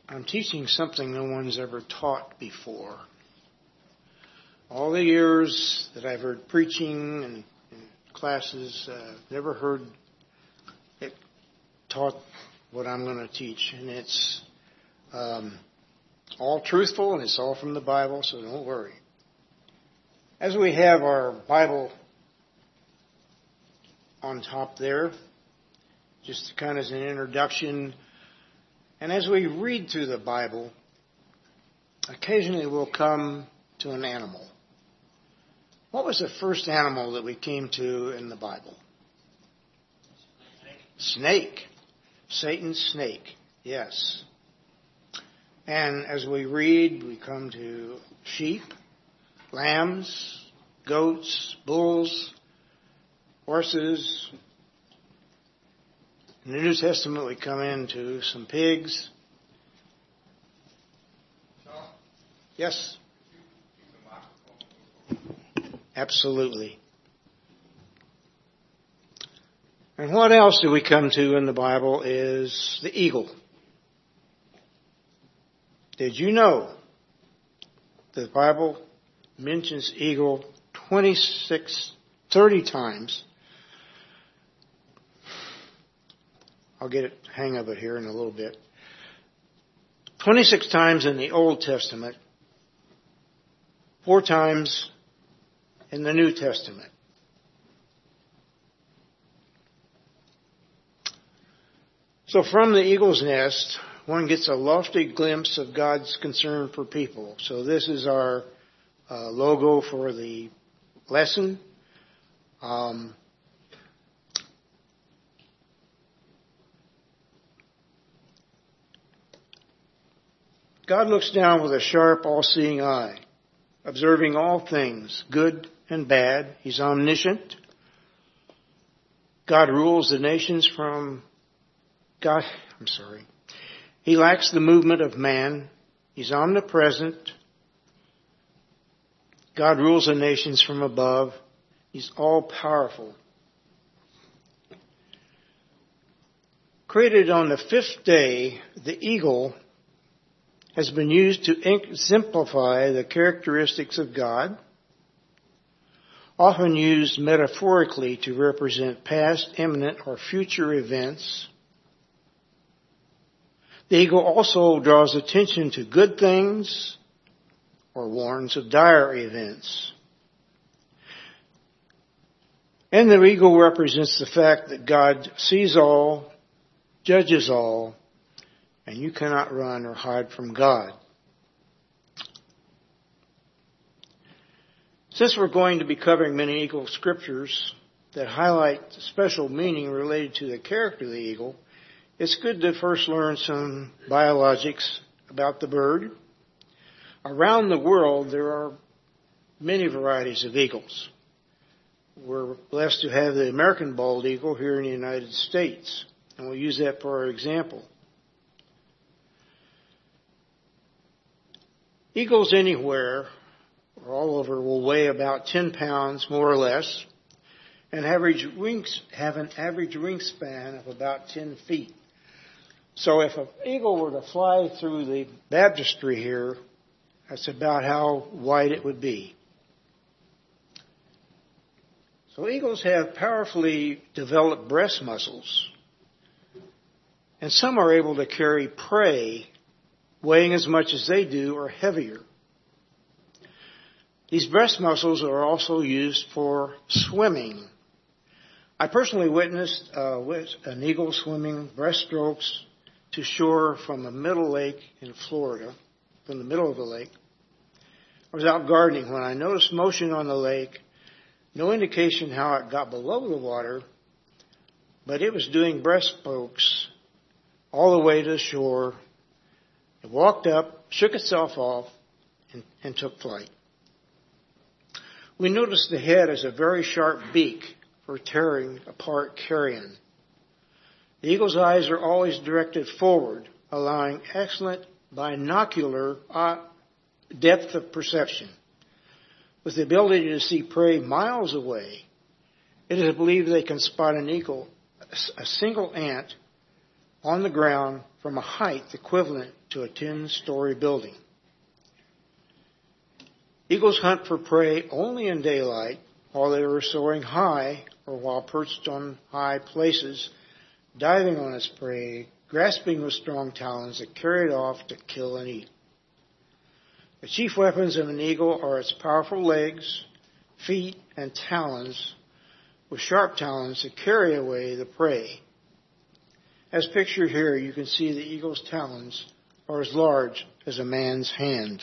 I'm teaching something no one's ever taught before. All the years that I've heard preaching and classes, never heard it taught what I'm going to teach. And it's all truthful and it's all from the Bible, so don't worry. As we have our Bible on top there, just kind of as an introduction, and as we read through the Bible, occasionally we'll come to an animal. What was the first animal that we came to in the Bible? Snake. Satan's snake. Yes. And as we read, we come to sheep, lambs, goats, bulls, horses. In the New Testament, we come into some pigs. Yes? Absolutely. And what else do we come to in the Bible is the eagle. Did you know the Bible mentions eagle 30 times? I'll get a hang of it here in a little bit. 26 times in the Old Testament, 4 times in the New Testament. So from the eagle's nest, one gets a lofty glimpse of God's concern for people. So this is our logo for the lesson. God looks down with a sharp, all-seeing eye, observing all things, good and bad. He's omniscient. God rules the nations He lacks the movement of man. He's omnipresent. God rules the nations from above. He's all-powerful. Created on the 5th day, the eagle has been used to exemplify the characteristics of God, often used metaphorically to represent past, imminent, or future events. The eagle also draws attention to good things or warns of dire events. And the eagle represents the fact that God sees all, judges all, and you cannot run or hide from God. Since we're going to be covering many eagle scriptures that highlight the special meaning related to the character of the eagle, it's good to first learn some biologics about the bird. Around the world, there are many varieties of eagles. We're blessed to have the American bald eagle here in the United States, and we'll use that for our example. Eagles anywhere or all over will weigh about 10 pounds, more or less, and have an average wingspan of about 10 feet. So if an eagle were to fly through the baptistry here, that's about how wide it would be. So eagles have powerfully developed breast muscles, and some are able to carry prey weighing as much as they do or heavier. These breast muscles are also used for swimming. I personally witnessed an eagle swimming breaststrokes to shore from a middle lake in Florida, from the middle of the lake. I was out gardening when I noticed motion on the lake, no indication how it got below the water, but it was doing breaststrokes all the way to the shore. It walked up, shook itself off, and took flight. We noticed the head has a very sharp beak for tearing apart carrion. The eagle's eyes are always directed forward, allowing excellent binocular depth of perception. With the ability to see prey miles away, it is believed they can spot an eagle, a single ant, on the ground from a height equivalent to a 10-story building. Eagles hunt for prey only in daylight while they are soaring high or while perched on high places, diving on its prey, grasping with strong talons that carry it off to kill and eat. The chief weapons of an eagle are its powerful legs, feet, and talons with sharp talons to carry away the prey. As pictured here, you can see the eagle's talons are as large as a man's hand.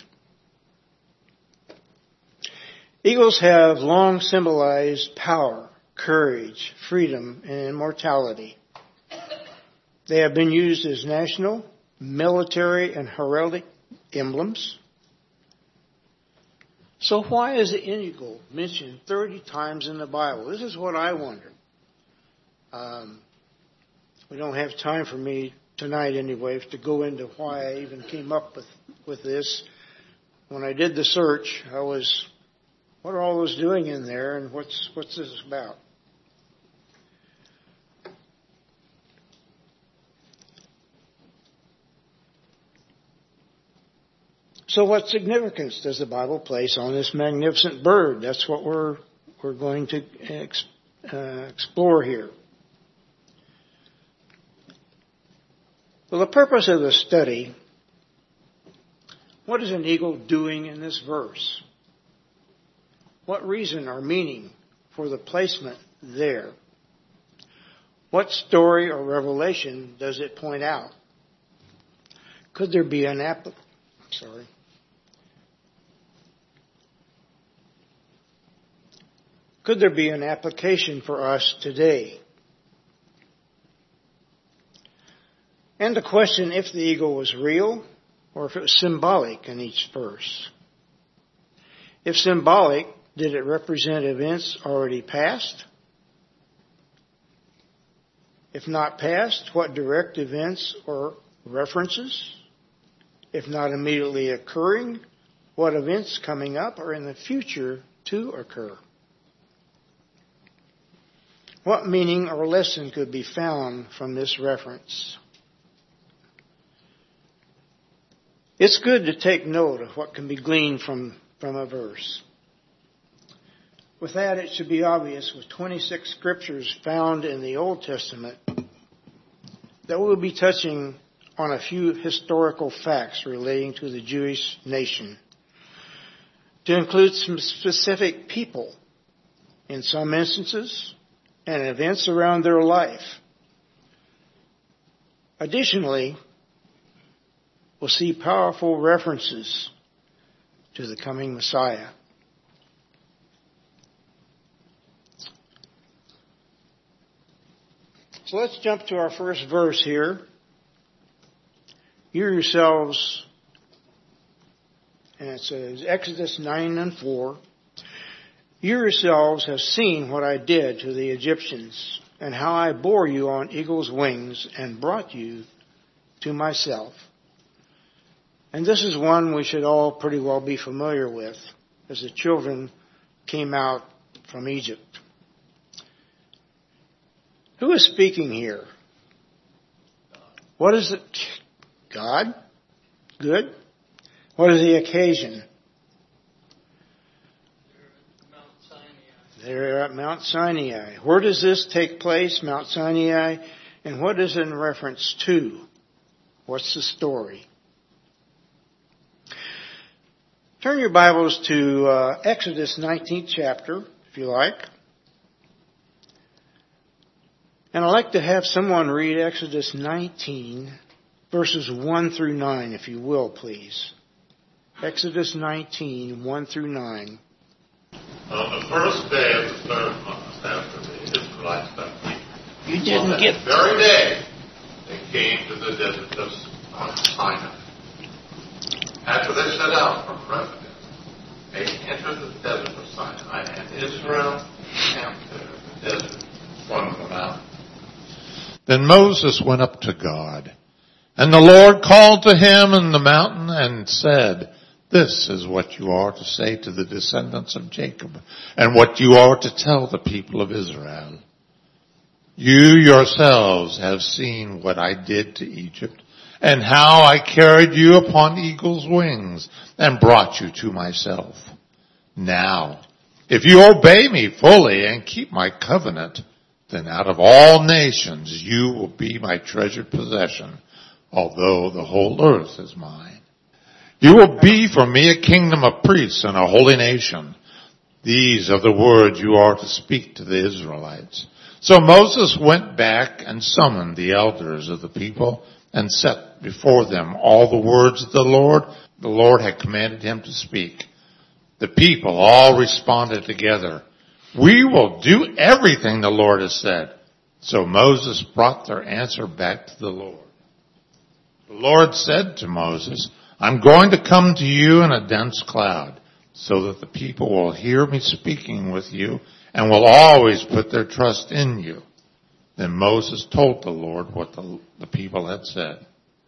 Eagles have long symbolized power, courage, freedom, and immortality. They have been used as national, military, and heraldic emblems. So why is the eagle mentioned 30 times in the Bible? This is what I wonder. We don't have time for me tonight anyway to go into why I even came up with this. When I did the search, what are all those doing in there and what's this about? So what significance does the Bible place on this magnificent bird? That's what we're going to explore here. Well, the purpose of the study, what is an eagle doing in this verse? What reason or meaning for the placement there? What story or revelation does it point out? Could there be an Could there be an application for us today? And the question if the eagle was real or if it was symbolic in each verse. If symbolic, did it represent events already past? If not past, what direct events or references? If not immediately occurring, what events coming up or in the future to occur? What meaning or lesson could be found from this reference? It's good to take note of what can be gleaned from a verse. With that, it should be obvious with 26 scriptures found in the Old Testament that we'll be touching on a few historical facts relating to the Jewish nation, to include some specific people in some instances and events around their life. Additionally, we'll see powerful references to the coming Messiah. So let's jump to our first verse here. You yourselves, and it says Exodus 9:4, you yourselves have seen what I did to the Egyptians and how I bore you on eagle's wings and brought you to myself. And this is one we should all pretty well be familiar with as the children came out from Egypt. Who is speaking here? What is it? God? Good. What is the occasion? They're at Mount Sinai. Where does this take place, Mount Sinai? And what is it in reference to? What's the story? Turn your Bibles to Exodus 19th chapter, if you like. And I'd like to have someone read Exodus 19, verses 1 through 9, if you will, please. Exodus 19, 1 through 9. On the first day of the third month after the Israelites left Egypt, You didn't get the very day they came to the desert of Sinai. After they set out from Rephidim, they entered the desert of Sinai, and Israel camped there in the desert from the mountain. Then Moses went up to God, and the Lord called to him in the mountain and said, this is what you are to say to the descendants of Jacob, and what you are to tell the people of Israel. You yourselves have seen what I did to Egypt, and how I carried you upon eagle's wings and brought you to myself. Now, if you obey me fully and keep my covenant, then out of all nations you will be my treasured possession, although the whole earth is mine. You will be for me a kingdom of priests and a holy nation. These are the words you are to speak to the Israelites. So Moses went back and summoned the elders of the people and set before them all the words of the Lord had commanded him to speak. The people all responded together, "We will do everything the Lord has said." So Moses brought their answer back to the Lord. The Lord said to Moses, "I'm going to come to you in a dense cloud, so that the people will hear me speaking with you and will always put their trust in you." Then Moses told the Lord what the people had said.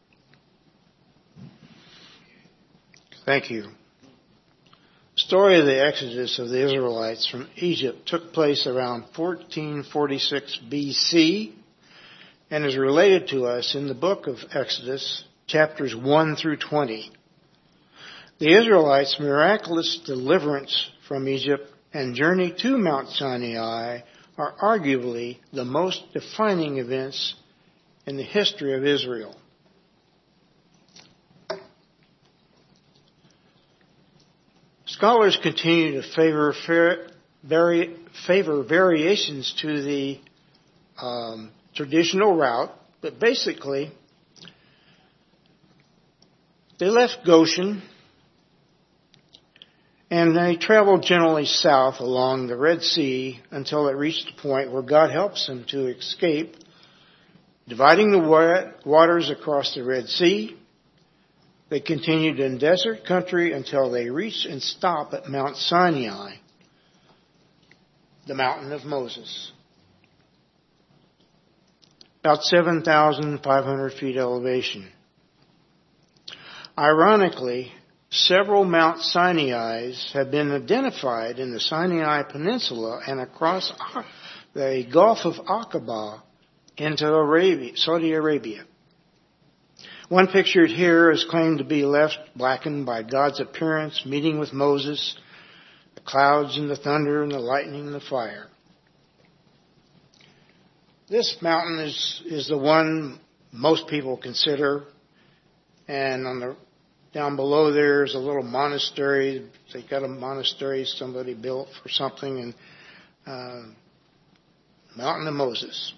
Thank you. The story of the exodus of the Israelites from Egypt took place around 1446 BC and is related to us in the book of Exodus, chapters 1 through 20. The Israelites' miraculous deliverance from Egypt and journey to Mount Sinai are arguably the most defining events in the history of Israel. Scholars continue to favor variations to the traditional route, but basically, they left Goshen and they traveled generally south along the Red Sea until it reached the point where God helps them to escape, dividing the waters across the Red Sea. They continued in desert country until they reached and stopped at Mount Sinai, the mountain of Moses. About 7,500 feet elevation. Ironically, several Mount Sinai's have been identified in the Sinai Peninsula and across the Gulf of Aqaba into Saudi Arabia. One pictured here is claimed to be left blackened by God's appearance, meeting with Moses, the clouds and the thunder and the lightning and the fire. This mountain is the one most people consider, and down below there is a little monastery. They got a monastery somebody built for something, and Mountain of Moses.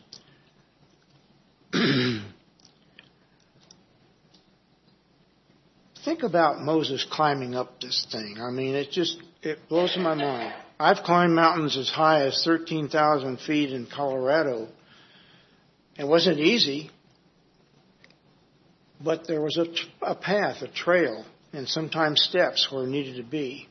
Think about Moses climbing up this thing. I mean, it blows my mind. I've climbed mountains as high as 13,000 feet in Colorado. It wasn't easy, but there was a path, a trail, and sometimes steps where it needed to be.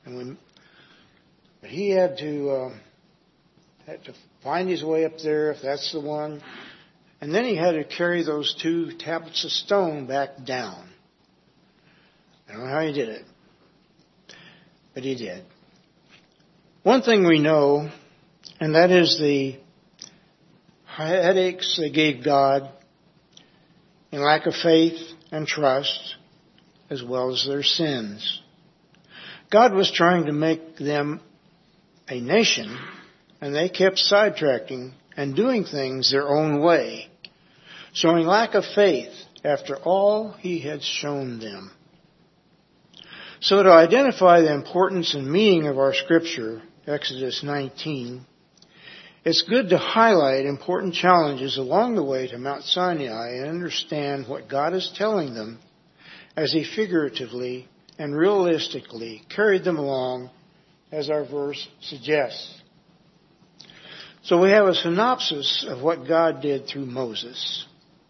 But he had to find his way up there, if that's the one. And then he had to carry those 2 tablets of stone back down. I don't know how he did it, but he did. One thing we know, and that is the headaches they gave God in lack of faith and trust, as well as their sins. God was trying to make them a nation, and they kept sidetracking and doing things their own way, showing lack of faith after all he had shown them. So to identify the importance and meaning of our scripture, Exodus 19, it's good to highlight important challenges along the way to Mount Sinai and understand what God is telling them as he figuratively and realistically carried them along, as our verse suggests. So we have a synopsis of what God did through Moses.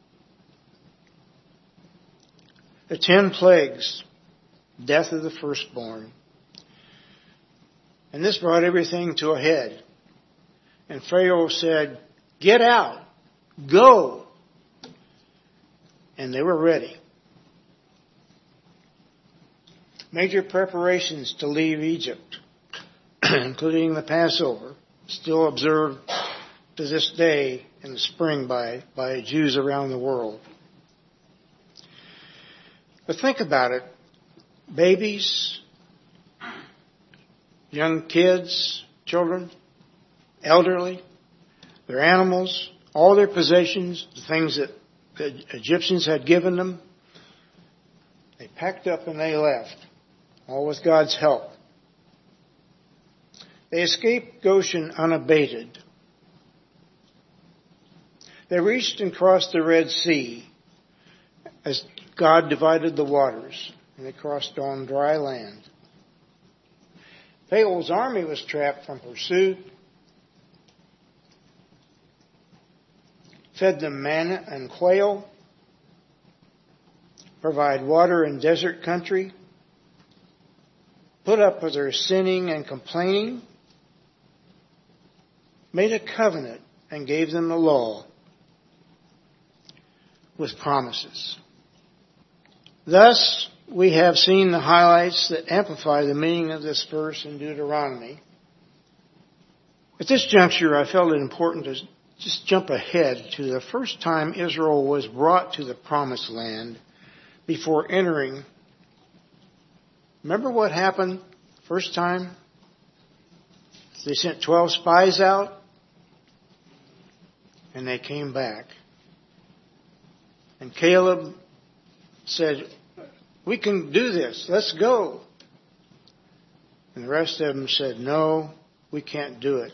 The 10 plagues, death of the firstborn. And this brought everything to a head. And Pharaoh said, "Get out, go." And they were ready. Major preparations to leave Egypt, including the Passover, still observed to this day in the spring by Jews around the world. But think about it. Babies, young kids, children, elderly, their animals, all their possessions, the things that the Egyptians had given them, they packed up and they left, all with God's help. They escaped Goshen unabated. They reached and crossed the Red Sea as God divided the waters, and they crossed on dry land. Pharaoh's army was trapped from pursuit, fed them manna and quail, provide water in desert country, put up with their sinning and complaining, made a covenant and gave them the law with promises. Thus, we have seen the highlights that amplify the meaning of this verse in Deuteronomy. At this juncture, I felt it important to just jump ahead to the first time Israel was brought to the Promised Land before entering. Remember what happened first time? They sent 12 spies out, and they came back. And Caleb said, "We can do this. Let's go." And the rest of them said, "No, we can't do it."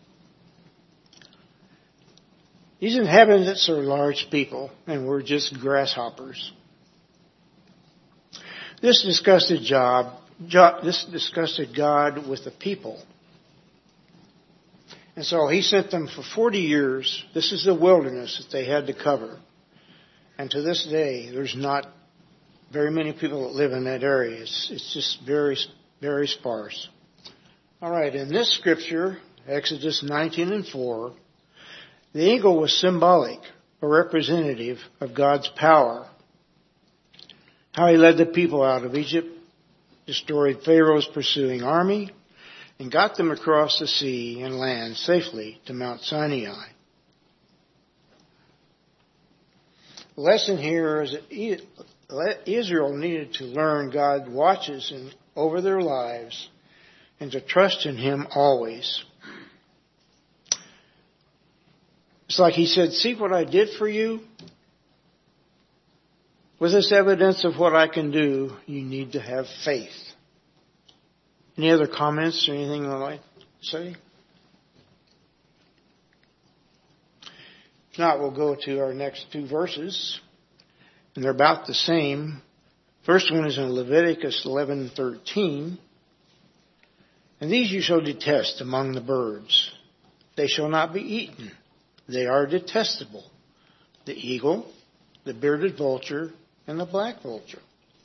These inhabitants are large people, and we're just grasshoppers. This disgusted God with the people. And so he sent them for 40 years. This is the wilderness that they had to cover. And to this day, there's not very many people that live in that area. It's just very, very sparse. All right, in this scripture, Exodus 19:4, the eagle was symbolic, or representative of God's power. How he led the people out of Egypt, destroyed Pharaoh's pursuing army, and got them across the sea and land safely to Mount Sinai. The lesson here is that Israel needed to learn God watches over their lives and to trust in Him always. It's like He said, "See what I did for you? With this evidence of what I can do, you need to have faith." Any other comments or anything I'd like to say? If not, we'll go to our next two verses. And they're about the same. First one is in Leviticus 11:13. "And these you shall detest among the birds. They shall not be eaten. They are detestable: the eagle, the bearded vulture, and the black vulture."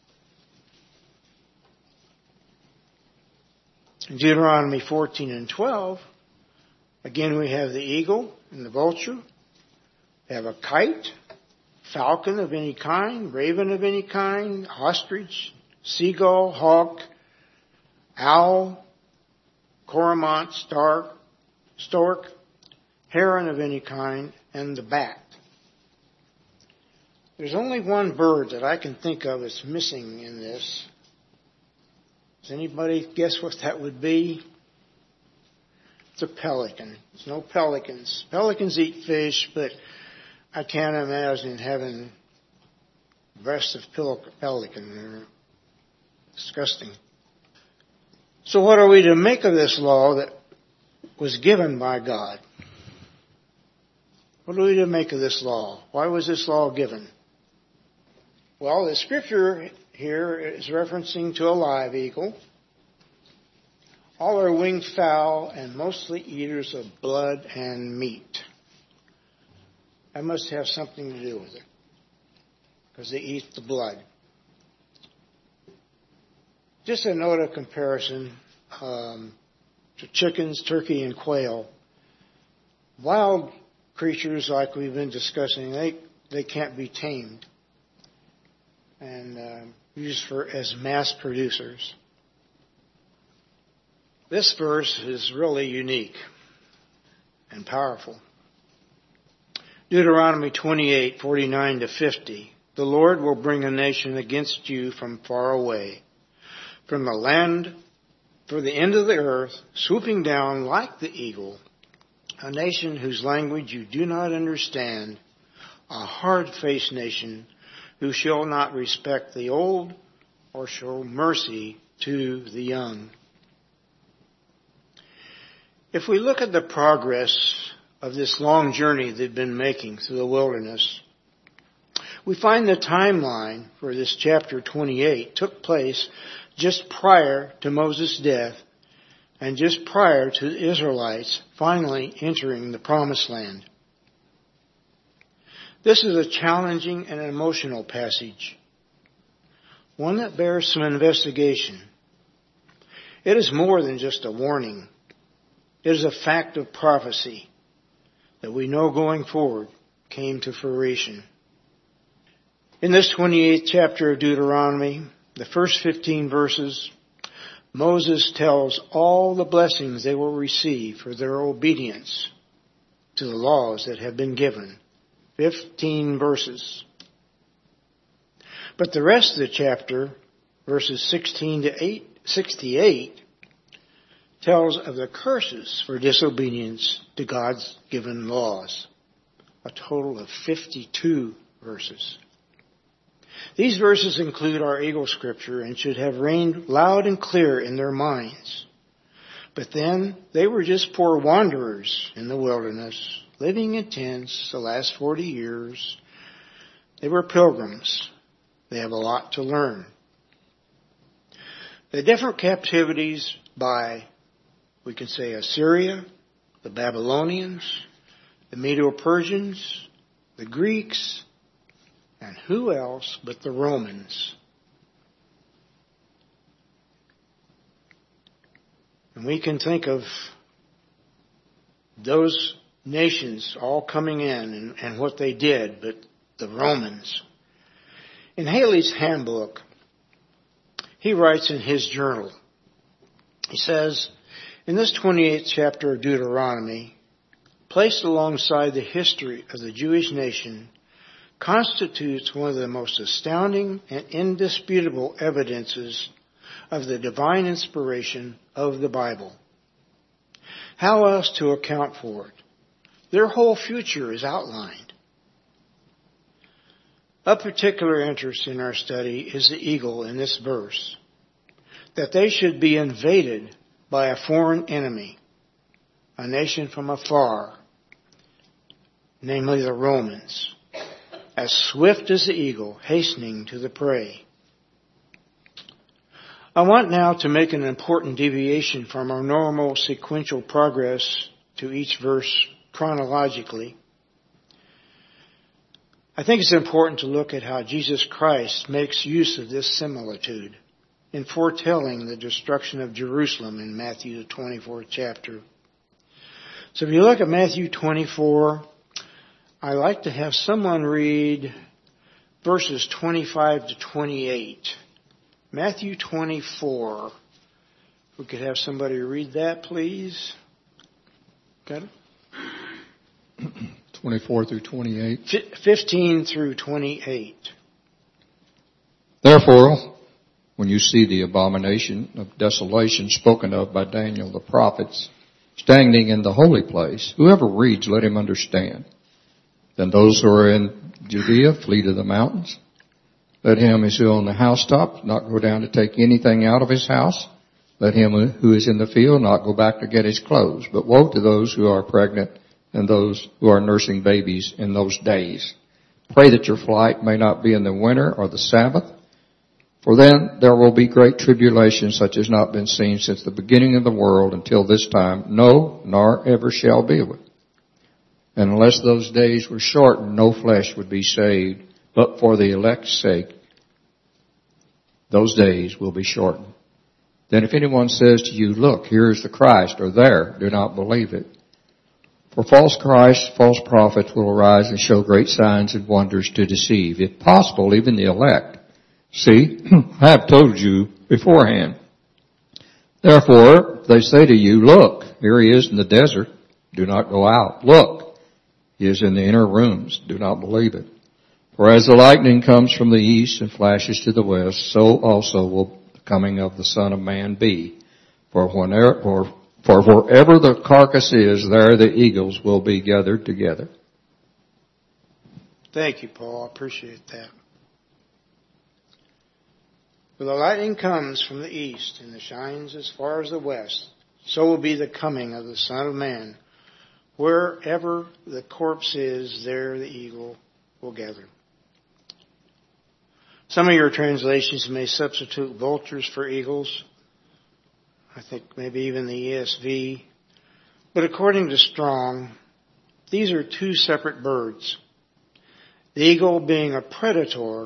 In Deuteronomy 14:12, again we have the eagle and the vulture. We have a kite, falcon of any kind, raven of any kind, ostrich, seagull, hawk, owl, cormorant, stork, heron of any kind, and the bat. There's only one bird that I can think of that's missing in this. Does anybody guess what that would be? It's a pelican. There's no pelicans. Pelicans eat fish, but I can't imagine having breasts of pelican. They're disgusting. So what are we to make of this law that was given by God? What are we to make of this law? Why was this law given? Well, the scripture here is referencing to a live eagle. All are winged fowl and mostly eaters of blood and meat. That must have something to do with it, because they eat the blood. Just a note of comparison to chickens, turkey, and quail. Wild creatures, like we've been discussing, they can't be tamed and used as mass producers. This verse is really unique and powerful. Deuteronomy 28:49 to 50. The Lord will bring a nation against you from far away, from the land, for the end of the earth, swooping down like the eagle, a nation whose language you do not understand, a hard-faced nation who shall not respect the old or show mercy to the young. If we look at the progress of this long journey they've been making through the wilderness, we find the timeline for this chapter 28 took place just prior to Moses' death and just prior to the Israelites finally entering the Promised Land. This is a challenging and emotional passage, one that bears some investigation. It is more than just a warning. It is a fact of prophecy that we know going forward came to fruition. In this 28th chapter of Deuteronomy, the first 15 verses, Moses tells all the blessings they will receive for their obedience to the laws that have been given. 15 verses. But the rest of the chapter, verses 16 to 68, tells of the curses for disobedience to God's given laws. A total of 52 verses. These verses include our Eagle Scripture and should have reigned loud and clear in their minds. But then they were just poor wanderers in the wilderness, living in tents the last 40 years. They were pilgrims. They have a lot to learn. The different captivities by, we can say, Assyria, the Babylonians, the Medo-Persians, the Greeks, and who else but the Romans? And we can think of those nations all coming in and what they did, but the Romans. In Haley's handbook, he writes in his journal, he says, in this 28th chapter of Deuteronomy, placed alongside the history of the Jewish nation, constitutes one of the most astounding and indisputable evidences of the divine inspiration of the Bible. How else to account for it? Their whole future is outlined. Of particular interest in our study is the eagle in this verse, that they should be invaded by a foreign enemy, a nation from afar, namely the Romans, as swift as the eagle hastening to the prey. I want now to make an important deviation from our normal sequential progress to each verse chronologically. I think it's important to look at how Jesus Christ makes use of this similitude in foretelling the destruction of Jerusalem in Matthew the 24th chapter. So if you look at Matthew 24, I like to have someone read verses 25 to 28. Matthew 24. If we could have somebody read that, please. Got it? 24 through 28. 15 through 28. Therefore, when you see the abomination of desolation spoken of by Daniel the prophet standing in the holy place, whoever reads, let him understand. Then those who are in Judea flee to the mountains. Let him who is on the housetop not go down to take anything out of his house. Let him who is in the field not go back to get his clothes. But woe to those who are pregnant and those who are nursing babies in those days. Pray that your flight may not be in the winter or the Sabbath. For then there will be great tribulation such as not been seen since the beginning of the world until this time. No, nor ever shall be. And unless those days were shortened, no flesh would be saved. But for the elect's sake, those days will be shortened. Then if anyone says to you, look, here is the Christ, or there, do not believe it. For false Christs, false prophets will arise and show great signs and wonders to deceive, if possible, even the elect. See, I have told you beforehand. Therefore, if they say to you, look, here he is in the desert, do not go out. Look, He is in the inner rooms. Do not believe it. For as the lightning comes from the east and flashes to the west, so also will the coming of the Son of Man be. For wherever the carcass is, there the eagles will be gathered together. Thank you, Paul. I appreciate that. For the lightning comes from the east and shines as far as the west, so will be the coming of the Son of Man. Wherever the corpse is, there the eagle will gather. Some of your translations may substitute vultures for eagles. I think maybe even the ESV. But according to Strong, these are two separate birds. The eagle being a predator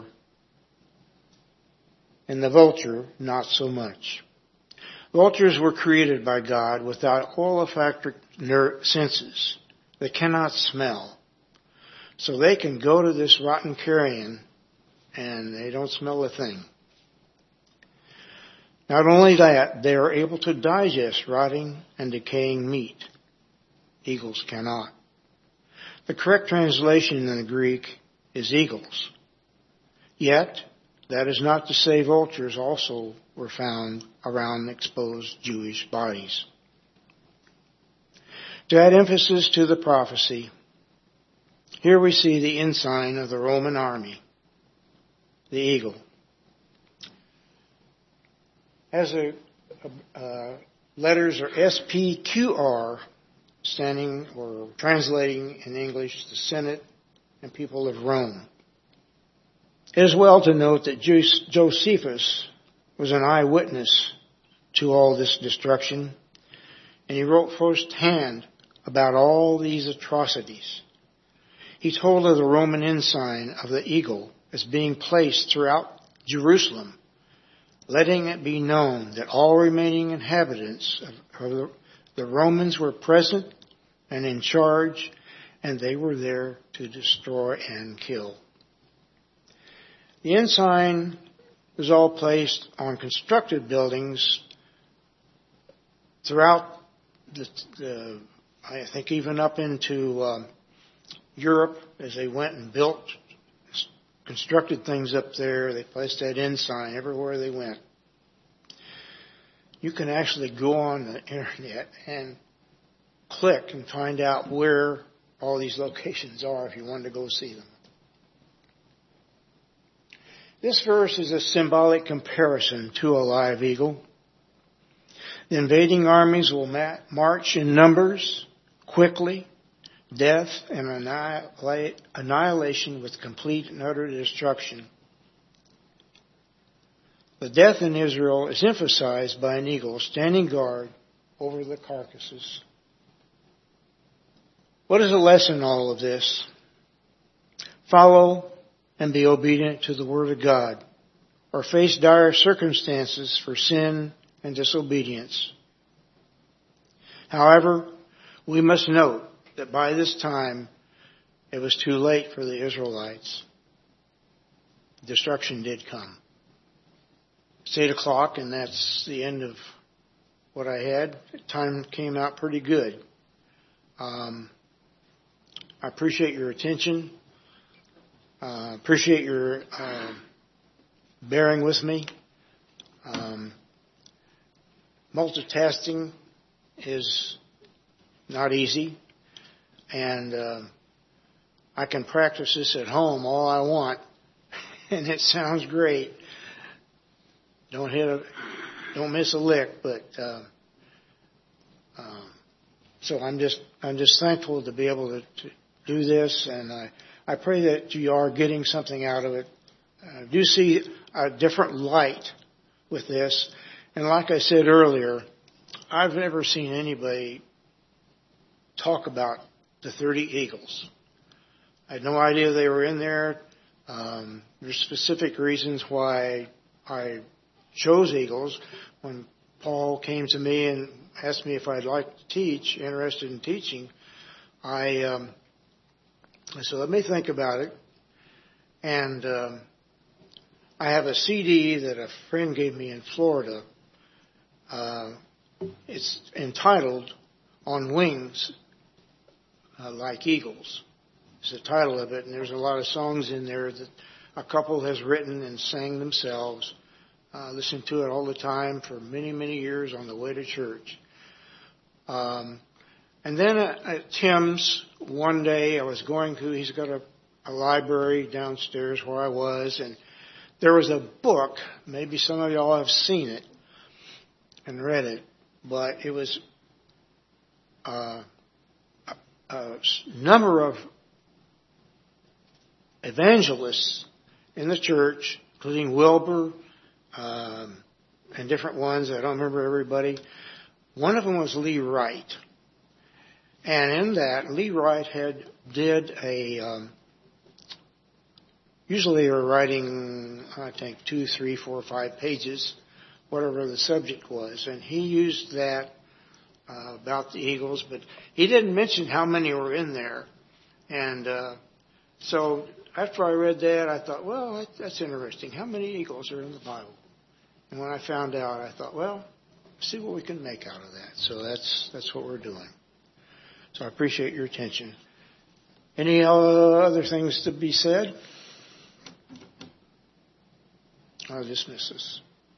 and the vulture not so much. Vultures were created by God without olfactory senses. They cannot smell. So they can go to this rotten carrion and they don't smell a thing. Not only that, they are able to digest rotting and decaying meat. Eagles cannot. The correct translation in the Greek is eagles. Yet, that is not to say vultures also were found around exposed Jewish bodies. To add emphasis to the prophecy, here we see the ensign of the Roman army, the eagle. As letters are SPQR, standing or translating in English the Senate and people of Rome. It is well to note that Josephus was an eyewitness to all this destruction, and he wrote firsthand about all these atrocities. He told of the Roman ensign of the eagle as being placed throughout Jerusalem, letting it be known that all remaining inhabitants of the Romans were present and in charge, and they were there to destroy and kill. The ensign was all placed on constructed buildings throughout I think even up into Europe, as they went and constructed things up there. They placed that ensign everywhere they went. You can actually go on the internet and click and find out where all these locations are if you wanted to go see them. This verse is a symbolic comparison to a live eagle. The invading armies will march in numbers, quickly, death and annihilation with complete and utter destruction. The death in Israel is emphasized by an eagle standing guard over the carcasses. What is the lesson in all of this? Follow and be obedient to the Word of God, or face dire circumstances for sin and disobedience. However, we must note that by this time it was too late for the Israelites. Destruction did come. It's 8 o'clock, and that's the end of what I had. Time came out pretty good. I appreciate your attention. Appreciate your bearing with me. Multitasking is not easy, and I can practice this at home all I want, and it sounds great. Don't miss a lick, but so I'm just thankful to be able to do this, and I pray that you are getting something out of it. Do see a different light with this. And like I said earlier, I've never seen anybody talk about the 30 eagles. I had no idea they were in there. There's specific reasons why I chose eagles. When Paul came to me and asked me if I'd like to teach, interested in teaching, I said, let me think about it. And I have a CD that a friend gave me in Florida. It's entitled On Wings Like Eagles. is the title of it. And there's a lot of songs in there that a couple has written and sang themselves. Listened to it all the time for many, many years on the way to church. And then at Tim's, one day I was going to, he's got a library downstairs where I was, and there was a book, maybe some of y'all have seen it and read it, but it was a number of evangelists in the church, including Wilbur, and different ones. I don't remember everybody. One of them was Lee Wright. And in that, Lee Wright did usually are writing, I think, 2, 3, 4, 5 pages, whatever the subject was. And he used that about the eagles, but he didn't mention how many were in there. And so after I read that, I thought, well, that's interesting. How many eagles are in the Bible? And when I found out, I thought, well, see what we can make out of that. So that's what we're doing. So I appreciate your attention. Any other things to be said? I'll dismiss this.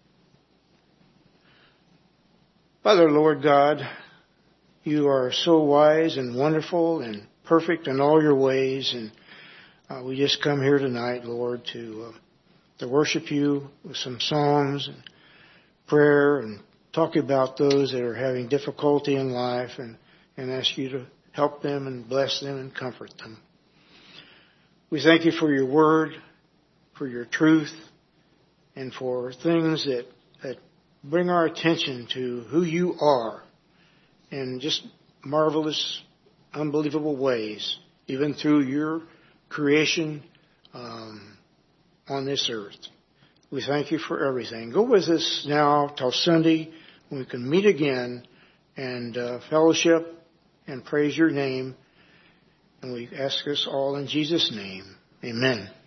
Father, Lord God, you are so wise and wonderful and perfect in all your ways. And we just come here tonight, Lord, to worship you with some songs and prayer and talk about those that are having difficulty in life and ask you to help them and bless them and comfort them. We thank you for your word, for your truth, and for things that bring our attention to who you are in just marvelous, unbelievable ways, even through your creation on this earth. We thank you for everything. Go with us now till Sunday when we can meet again and fellowship and praise your name. And we ask this all in Jesus' name. Amen.